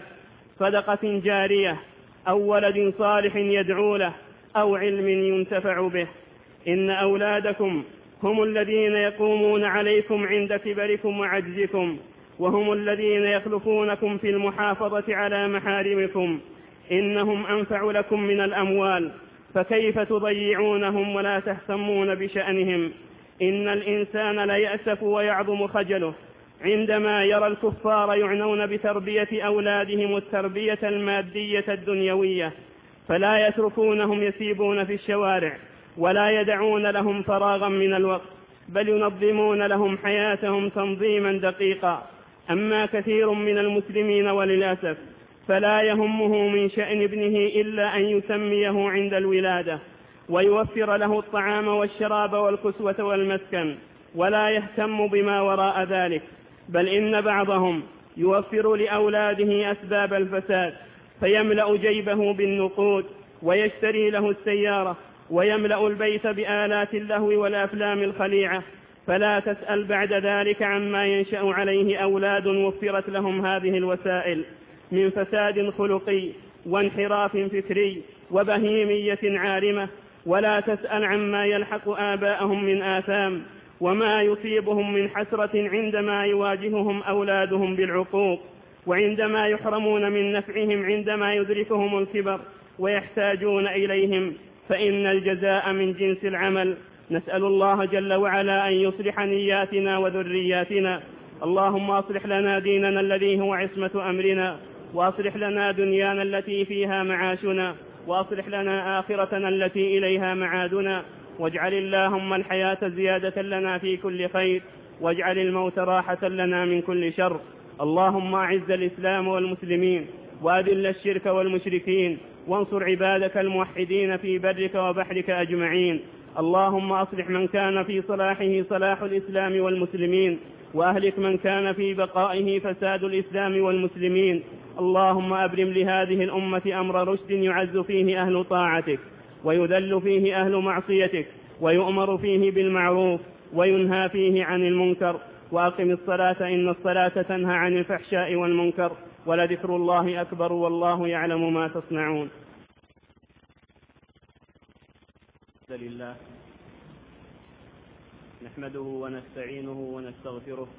صدقة جارية، أو ولد صالح يدعو له، أو علم ينتفع به. إن أولادكم هم الذين يقومون عليكم عند كبركم وعجزكم، وهم الذين يخلفونكم في المحافظة على محارمكم. إنهم أنفع لكم من الأموال، فكيف تضيعونهم ولا تهتمون بشأنهم؟ إن الإنسان ليأسف ويعظم خجله عندما يرى الكفار يعنون بتربية أولادهم التربية المادية الدنيوية، فلا يتركونهم يسيبون في الشوارع ولا يدعون لهم فراغا من الوقت، بل ينظمون لهم حياتهم تنظيما دقيقا. أما كثير من المسلمين وللأسف فلا يهمه من شأن ابنه إلا أن يسميه عند الولادة ويوفر له الطعام والشراب والكسوة والمسكن، ولا يهتم بما وراء ذلك، بل إن بعضهم يوفر لأولاده أسباب الفساد، فيملأ جيبه بالنقود ويشتري له السيارة ويملأ البيت بآلات اللهو والأفلام الخليعة، فلا تسأل بعد ذلك عما ينشأ عليه أولاد وفرت لهم هذه الوسائل من فساد خلقي وانحراف فكري وبهيمية عارمة، ولا تسأل عما يلحق آباءهم من آثام وما يصيبهم من حسرة عندما يواجههم أولادهم بالعقوق، وعندما يحرمون من نفعهم عندما يدركهم الكبر ويحتاجون إليهم، فإن الجزاء من جنس العمل. نسأل الله جل وعلا أن يصلح نياتنا وذرياتنا. اللهم أصلح لنا ديننا الذي هو عصمة أمرنا، وأصلح لنا دنيانا التي فيها معاشنا، وأصلح لنا آخرتنا التي إليها معادنا، واجعل اللهم الحياة زيادة لنا في كل خير، واجعل الموت راحة لنا من كل شر. اللهم أعز الإسلام والمسلمين، وأذل الشرك والمشركين، وانصر عبادك الموحدين في برك وبحرك أجمعين. اللهم أصلح من كان في صلاحه صلاح الإسلام والمسلمين، وأهلك من كان في بقائه فساد الإسلام والمسلمين. اللهم أبرم لهذه الأمة أمر رشد يعز فيه أهل طاعتك، ويذل فيه أهل معصيتك، ويؤمر فيه بالمعروف وينهى فيه عن المنكر. وأقم الصلاة إن الصلاة تنهى عن الفحشاء والمنكر، ولذكر الله أكبر والله يعلم ما تصنعون. لله نحمده ونستعينه ونستغفره،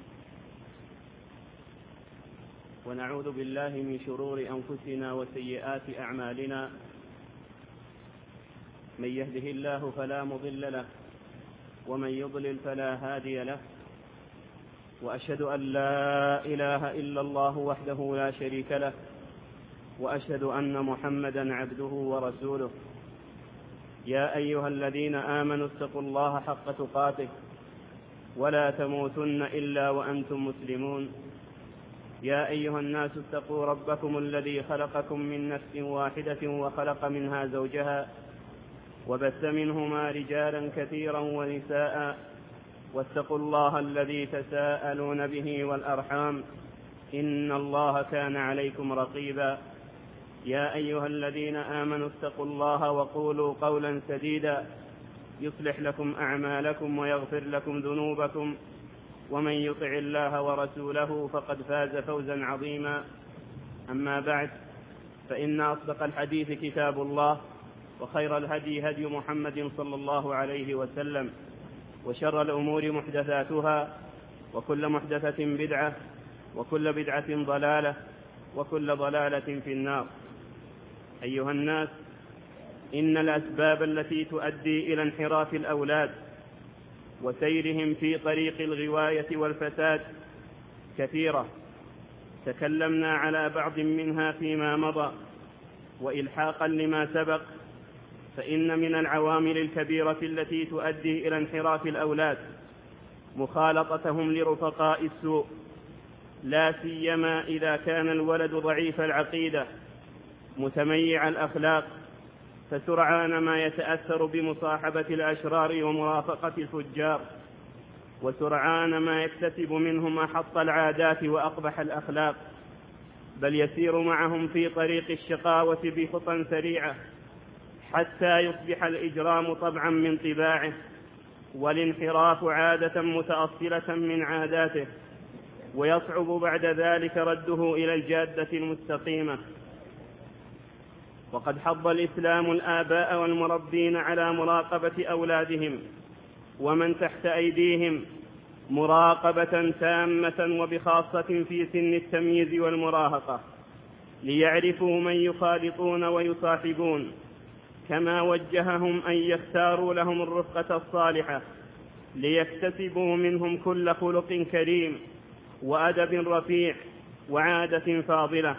ونعوذ بالله من شرور أنفسنا وسيئات أعمالنا. من يهده الله فلا مضل له، ومن يضلل فلا هادي له، وأشهد أن لا إله إلا الله وحده لا شريك له، وأشهد أن محمدا عبده ورسوله. يا أيها الذين آمنوا اتقوا الله حق تقاته ولا تموتن إلا وأنتم مسلمون. يا أيها الناس اتقوا ربكم الذي خلقكم من نفس واحدة وخلق منها زوجها، وبث منهما رجالا كثيرا ونساء، واتقوا الله الذي تساءلون به والأرحام، إن الله كان عليكم رقيبا. يا أيها الذين آمنوا اتقوا الله وقولوا قولا سديدا يصلح لكم أعمالكم ويغفر لكم ذنوبكم، ومن يطع الله ورسوله فقد فاز فوزا عظيما. أما بعد، فإن أصدق الحديث كتاب الله، وخير الهدي هدي محمد صلى الله عليه وسلم، وشر الأمور محدثاتها، وكل محدثة بدعة، وكل بدعة ضلالة، وكل ضلالة في النار. أيها الناس، إن الأسباب التي تؤدي إلى انحراف الأولاد وسيرهم في طريق الغواية والفساد كثيرة، تكلمنا على بعض منها فيما مضى. وإلحاقا لما سبق، فإن من العوامل الكبيرة التي تؤدي إلى انحراف الأولاد مخالطتهم لرفقاء السوء، لا سيما إذا كان الولد ضعيف العقيدة متميع الأخلاق، فسرعان ما يتأثر بمصاحبة الأشرار ومرافقة الفجار، وسرعان ما يكتسب منهم أحط العادات وأقبح الأخلاق، بل يسير معهم في طريق الشقاوة بخطى سريعة، حتى يصبح الإجرام طبعا من طباعه، والانحراف عادة متأصلة من عاداته، ويصعب بعد ذلك رده إلى الجادة المستقيمة. وقد حض الإسلام الآباء والمربين على مراقبة أولادهم ومن تحت أيديهم مراقبة تامة، وبخاصة في سن التمييز والمراهقة، ليعرفوا من يخالطون ويصاحبون، كما وجههم أن يختاروا لهم الرفقة الصالحة ليكتسبوا منهم كل خلق كريم وأدب رفيع وعادة فاضلة،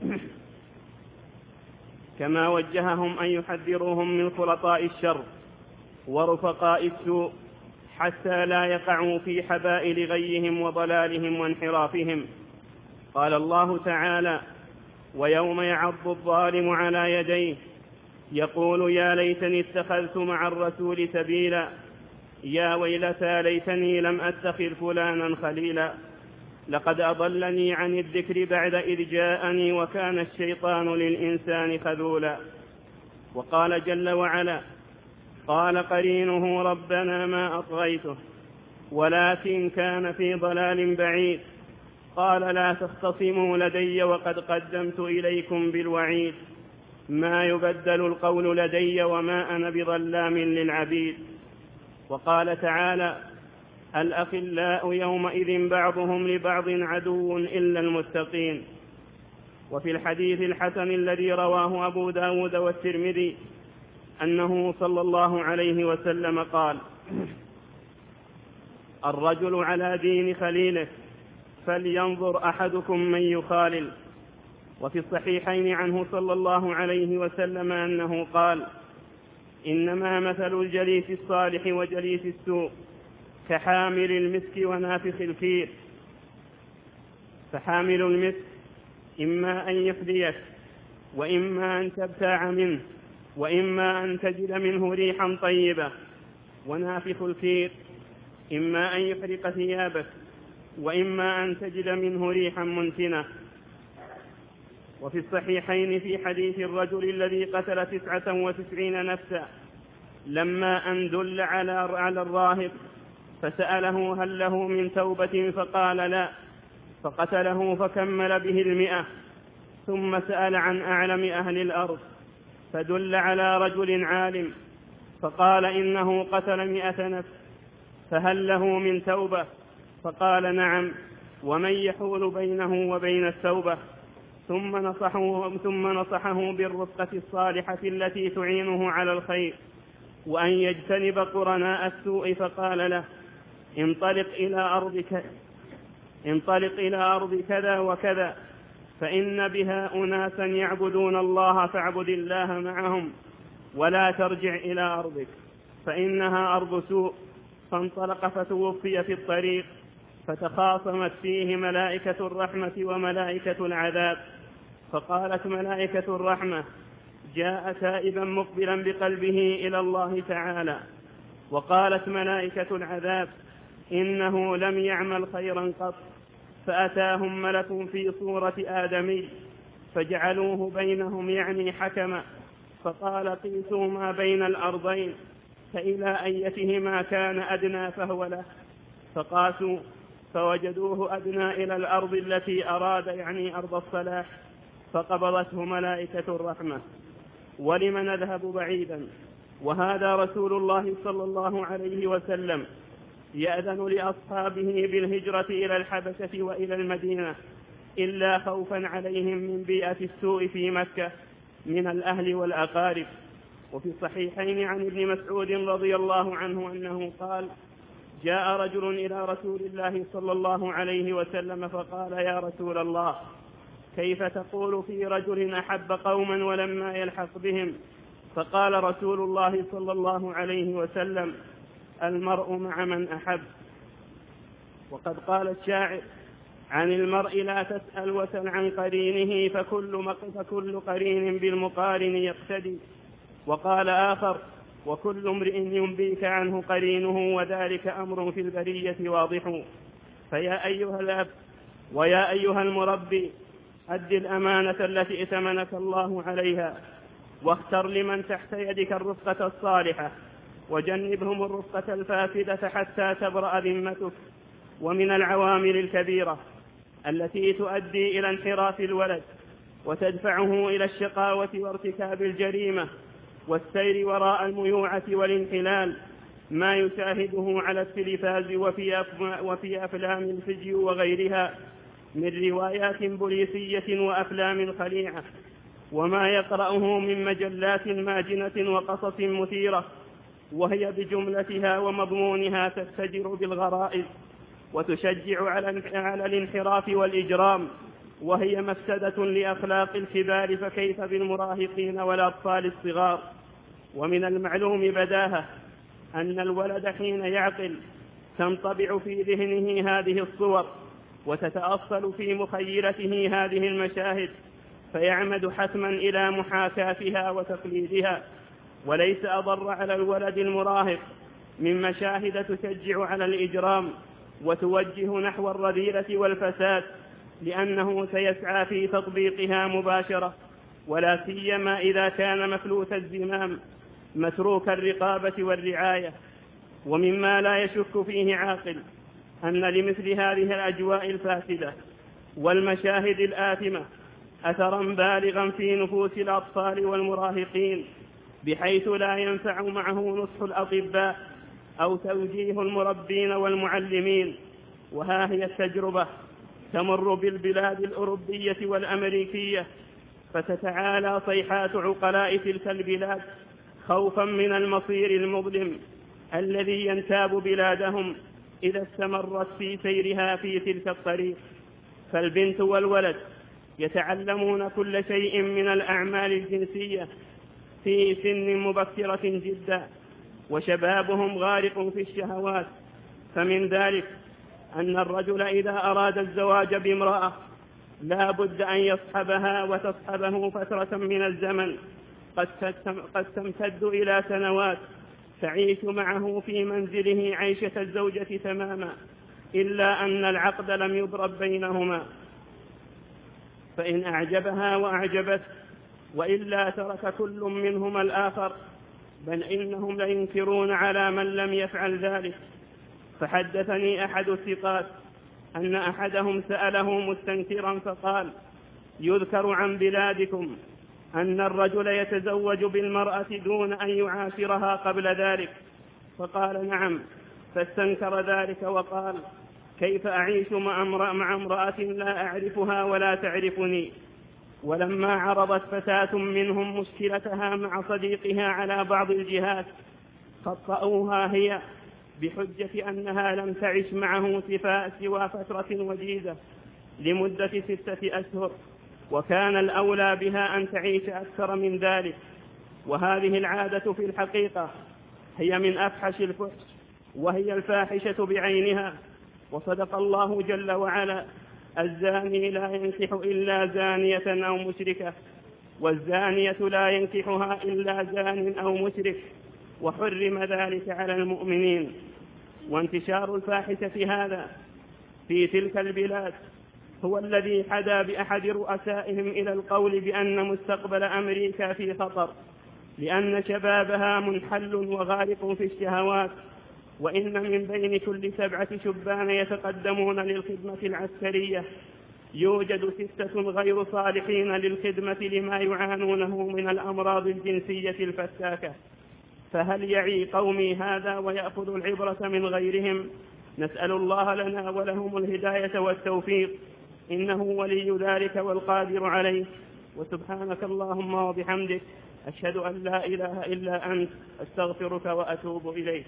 كما وجههم أن يحذروهم من خلطاء الشر ورفقاء السوء، حتى لا يقعوا في حبائل غيهم وضلالهم وانحرافهم. قال الله تعالى: ويوم يعض الظالم على يديه يقول يا ليتني اتخذت مع الرسول سبيلا يا ويلتى ليتني لم أتخذ فلانا خليلا لقد أضلني عن الذكر بعد إذ جاءني وكان الشيطان للإنسان خذولا. وقال جل وعلا: قال قرينه ربنا ما أطغيته ولكن كان في ضلال بعيد قال لا تختصموا لدي وقد قدمت إليكم بالوعيد ما يبدل القول لدي وما أنا بظلام للعبيد. وقال تعالى: الأخلاء يومئذ بعضهم لبعض عدو إلا المتقين. وفي الحديث الحسن الذي رواه أبو داود والترمذي أنه صلى الله عليه وسلم قال: الرجل على دين خليله فلينظر أحدكم من يخالل. وفي الصحيحين عنه صلى الله عليه وسلم أنه قال: إنما مثل الجليس الصالح وجليس السوء كحامل المسك ونافخ الكير، فحامل المسك إما أن يفديك وإما أن تبتاع منه وإما أن تجد منه ريحا طيبة، ونافخ الكير إما أن يحرق ثيابك وإما أن تجد منه ريحا منتنة. وفي الصحيحين في حديث الرجل الذي قتل 99 نفسا لما أن دل على الراهب فسأله هل له من توبة فقال لا، فقتله فكمل به 100، ثم سأل عن أعلم أهل الأرض فدل على رجل عالم فقال إنه قتل 100 نفس فهل له من توبة؟ فقال نعم، ومن يحول بينه وبين التوبة؟ ثم نصحه بالرفقة الصالحة التي تعينه على الخير وأن يجتنب قرناء السوء، فقال له: انطلق إلى أرض كذا وكذا فإن بها أناسا يعبدون الله فاعبد الله معهم ولا ترجع إلى أرضك فإنها أرض سوء. فانطلق فتوفي في الطريق فتخاصمت فيه ملائكة الرحمة وملائكة العذاب، فقالت ملائكة الرحمة: جاء تائبا مقبلا بقلبه إلى الله تعالى. وقالت ملائكة العذاب: إنه لم يعمل خيرا قط. فأتاهم ملك في صورة آدمي فجعلوه بينهم يعني حكما، فقال: قيسوا ما بين الأرضين فإلى أيتهما كان أدنى فهو له. فقاسوا فوجدوه أدنى إلى الأرض التي أراد يعني أرض الصلاح، فقبضته ملائكة الرحمة. ولم نذهب بعيدا وهذا رسول الله صلى الله عليه وسلم يأذن لأصحابه بالهجرة إلى الحبشة وإلى المدينة إلا خوفا عليهم من بيئة السوء في مكة من الأهل والأقارب. وفي الصحيحين عن ابن مسعود رضي الله عنه أنه قال: جاء رجل إلى رسول الله صلى الله عليه وسلم فقال: يا رسول الله، كيف تقول في رجل أحب قوما ولما يلحق بهم؟ فقال رسول الله صلى الله عليه وسلم: المرء مع من أحب. وقد قال الشاعر: عن المرء لا تسأل وسل عن قرينه فكل قرين بالمقارن يقتدي. وقال آخر: وكل امرئ ينبيك عنه قرينه وذلك أمر في البرية واضح. فيا أيها الأب ويا أيها المربي، أد الأمانة التي ائتمنك الله عليها، واختر لمن تحت يدك الرفقة الصالحة، وجنبهم الرفقة الفاسدة حتى تبرأ ذمتك. ومن العوامل الكبيرة التي تؤدي إلى انحراف الولد وتدفعه إلى الشقاوة وارتكاب الجريمة والسير وراء الميوعة والانحلال ما يشاهده على التلفاز وفي أفلام الفيديو وغيرها من روايات بوليسية وأفلام خليعة، وما يقرأه من مجلات ماجنة وقصص مثيرة، وهي بجملتها ومضمونها تستجر بالغرائز وتشجع على الانحراف والإجرام، وهي مفسدة لأخلاق الكبار، فكيف بالمراهقين والأطفال الصغار. ومن المعلوم بداهة أن الولد حين يعقل تنطبع في ذهنه هذه الصور وتتأصل في مخيلته هذه المشاهد، فيعمد حتما إلى محاكاتها وتقليدها. وليس أضر على الولد المراهق من مشاهد تشجع على الإجرام وتوجه نحو الرذيلة والفساد، لأنه سيسعى في تطبيقها مباشرة، ولا سيما إذا كان مفلوت الزمام متروك الرقابة والرعاية. ومما لا يشك فيه عاقل أن لمثل هذه الأجواء الفاسدة والمشاهد الآثمة أثرا بالغا في نفوس الأطفال والمراهقين، بحيث لا ينفع معه نصح الأطباء أو توجيه المربين والمعلمين. وها هي التجربة تمر بالبلاد الأوروبية والأمريكية، فتتعالى صيحات عقلاء تلك البلاد خوفا من المصير المظلم الذي ينتاب بلادهم إذا استمرت في سيرها في تلك الطريق. فالبنت والولد يتعلمون كل شيء من الأعمال الجنسية في سن مبكرة جدا، وشبابهم غارق في الشهوات. فمن ذلك أن الرجل إذا أراد الزواج بامرأة لا بد أن يصحبها وتصحبه فترة من الزمن قد تمتد إلى سنوات، تعيش معه في منزله عيشة الزوجة تماما، إلا أن العقد لم يضرب بينهما، فإن أعجبها وأعجبته وإلا ترك كل منهما الآخر، بل إنهم لينكرون على من لم يفعل ذلك. فحدثني أحد الثقات أن أحدهم سأله مستنكرا فقال: يذكر عن بلادكم أن الرجل يتزوج بالمرأة دون أن يعاشرها قبل ذلك؟ فقال: نعم. فاستنكر ذلك وقال: كيف أعيش مع امرأة لا أعرفها ولا تعرفني؟ ولما عرضت فتاة منهم مشكلتها مع صديقها على بعض الجهات خطأوها هي بحجة أنها لم تعش معه سوى فترة وجيزة لمدة 6 أشهر، وكان الأولى بها أن تعيش أكثر من ذلك. وهذه العادة في الحقيقة هي من أفحش الفحش، وهي الفاحشة بعينها. وصدق الله جل وعلا: الزاني لا ينكح إلا زانية أو مشركة، والزانية لا ينكحها إلا زان أو مشرك، وحرم ذلك على المؤمنين. وانتشار الفاحشة هذا في تلك البلاد هو الذي حدا بأحد رؤسائهم إلى القول بأن مستقبل أمريكا في خطر، لأن شبابها منحل وغارق في الشهوات. وإن من بين كل 7 شبان يتقدمون للخدمة العسكرية يوجد 6 غير صالحين للخدمة لما يعانونه من الأمراض الجنسية الفتاكة. فهل يعي قومي هذا ويأخذ العبرة من غيرهم؟ نسأل الله لنا ولهم الهداية والتوفيق، إنه ولي ذلك والقادر عليه. وسبحانك اللهم وبحمدك، أشهد أن لا إله إلا أنت، أستغفرك وأتوب إليك.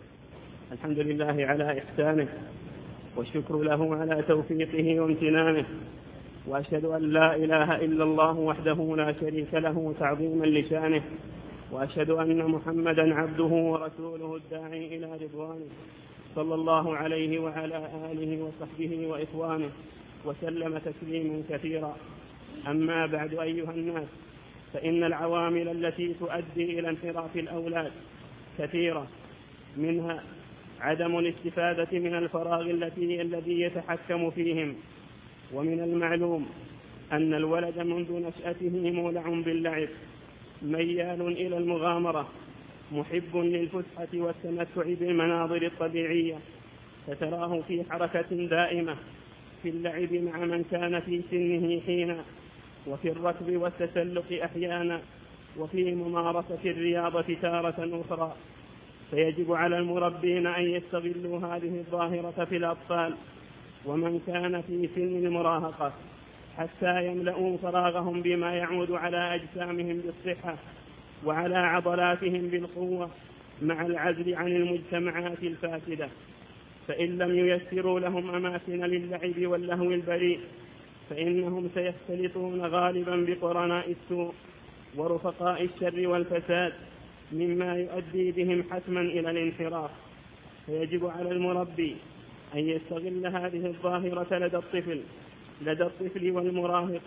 الحمد لله على إحسانه، والشكر له على توفيقه وامتنانه، وأشهد أن لا إله إلا الله وحده لا شريك له تعظيما لشانه، وأشهد أن محمدا عبده ورسوله الداعي إلى رضوانه، صلى الله عليه وعلى آله وصحبه وإخوانه وسلم تسليما كثيرا. أما بعد أيها الناس، فإن العوامل التي تؤدي إلى انحراف الأولاد كثيرة، منها عدم الاستفادة من الفراغ الذي يتحكم فيهم. ومن المعلوم أن الولد منذ نشأته مولع باللعب، ميال إلى المغامرة، محب للفسحة والتمتع بالمناظر الطبيعية، فتراه في حركة دائمة في اللعب مع من كان في سنه حينا، وفي الركض والتسلق أحيانا، وفي ممارسة الرياضة تارة أخرى. فيجب على المربين أن يستغلوا هذه الظاهرة في الأطفال ومن كان في سن المراهقة، حتى يملؤوا فراغهم بما يعود على أجسامهم بالصحة وعلى عضلاتهم بالقوة، مع العزل عن المجتمعات الفاسدة. فإن لم ييسروا لهم أماكن للعب واللهو البريء، فإنهم سيختلطون غالبا بقرناء السوء ورفقاء الشر والفساد، مما يؤدي بهم حتما إلى الانحراف. فيجب على المربي أن يستغل هذه الظاهرة لدى الطفل والمراهق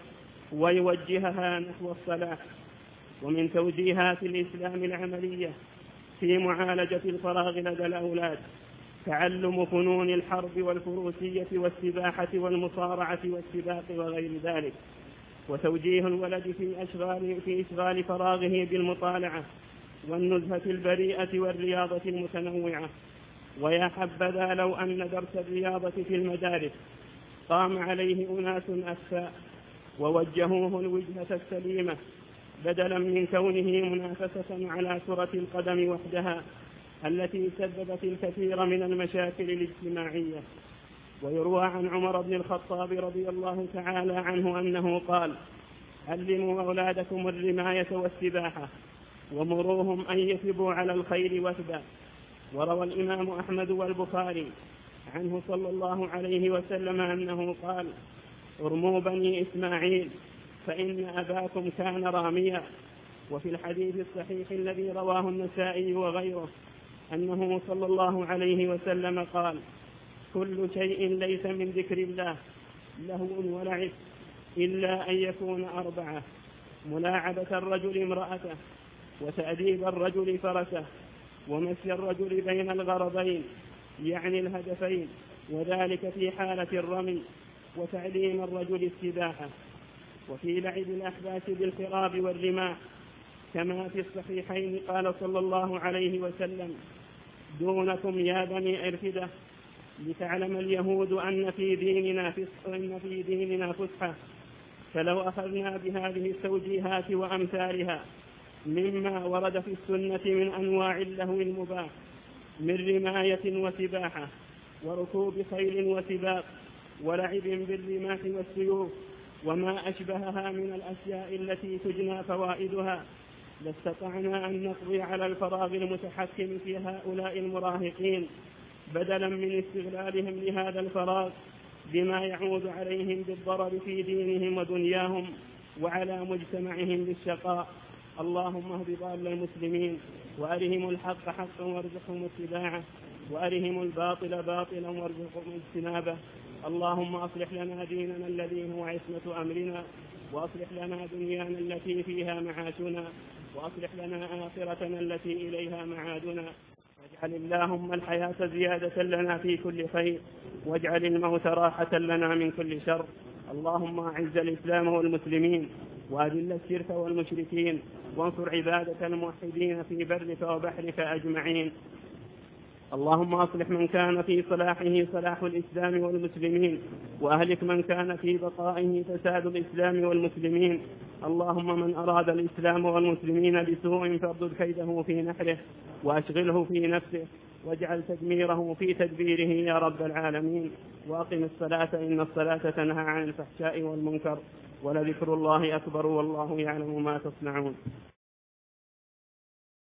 ويوجهها نحو الصلاح. ومن توجيهات الإسلام العملية في معالجة الفراغ لدى الأولاد: تعلم فنون الحرب والفروسية والسباحة والمصارعة والسباق وغير ذلك، وتوجيه الولد في إشغال فراغه بالمطالعة والنزهة البريئة والرياضة المتنوعة. ويا حبذا لو أن درس الرياضة في المدارس قام عليه أناس أخفاء ووجهوه الوجهة السليمة، بدلا من كونه منافسة على كرة القدم وحدها التي سببت الكثير من المشاكل الاجتماعية. ويروى عن عمر بن الخطاب رضي الله تعالى عنه أنه قال: علموا أولادكم الرماية والسباحة ومروهم أن يثبوا على الخيل وثبا. وروى الإمام أحمد والبخاري عنه صلى الله عليه وسلم أنه قال: ارموا بني إسماعيل فإن أباكم كان راميا. وفي الحديث الصحيح الذي رواه النسائي وغيره أنه صلى الله عليه وسلم قال: كل شيء ليس من ذكر الله لهو ولعب إلا أن يكون 4: ملاعبة الرجل امرأته، وتأديب الرجل فرسه، ومشي الرجل بين الغرضين يعني الهدفين، وذلك في حالة الرمي، وتعليم الرجل السباحة. وفي لعب الأحباش بالخراب والرماح كما في الصحيحين قال صلى الله عليه وسلم: دونكم يا بني أرفدة، لتعلم اليهود أن في ديننا فسحة. فلو أخذنا بهذه التوجيهات وأمثالها مما ورد في السنة من أنواع اللهو المباح من رماية وسباحة وركوب خيل وسباق ولعب بالرماح والسيوف وما أشبهها من الأشياء التي تجنى فوائدها، لاستطعنا أن نقضي على الفراغ المتحكم في هؤلاء المراهقين، بدلا من استغلالهم لهذا الفراغ بما يعود عليهم بالضرر في دينهم ودنياهم وعلى مجتمعهم بالشقاء. اللهم اهد ضال المسلمين، وأرهم الحق حقا وارزقهم اتباعه، وأرهم الباطل باطلا وارزقهم اجتنابه. اللهم أصلح لنا ديننا الذي هو عصمة أمرنا، وأصلح لنا دنيانا التي فيها معاشنا، وأصلح لنا آخرتنا التي إليها معادنا. واجعل اللهم الحياة زيادة لنا في كل خير، واجعل الموت راحة لنا من كل شر. اللهم أعز الإسلام والمسلمين، وأذل الشرك والمشركين، وانصر عبادك الموحدين في برك وبحرك أجمعين. اللهم أصلح من كان في صلاحه صلاح الإسلام والمسلمين، وأهلك من كان في بقائه فساد الإسلام والمسلمين. اللهم من أراد الإسلام والمسلمين بسوء فاردد كيده في نحره، وأشغله في نفسه، واجعل تدميره في تدبيره يا رب العالمين. وأقم الصلاة إن الصلاة تنهى عن الفحشاء والمنكر، ولذكر الله أكبر والله يعلم ما تصنعون.